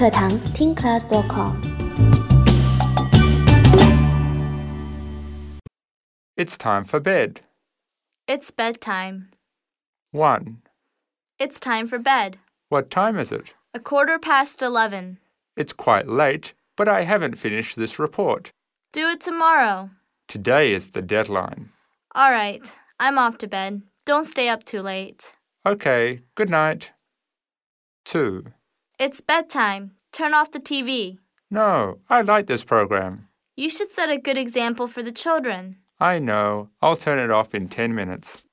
课堂听 class.com。 It's time for bed. It's bedtime. 1. It's time for bed. What time is it? 11:15. It's quite late, but I haven't finished this report. Do it tomorrow. Today is the deadline. All right, I'm off to bed. Don't stay up too late. Okay, good night. 2. It's bedtime. Turn off the TV. No, I like this program. You should set a good example for the children. I know. I'll turn it off in 10 minutes.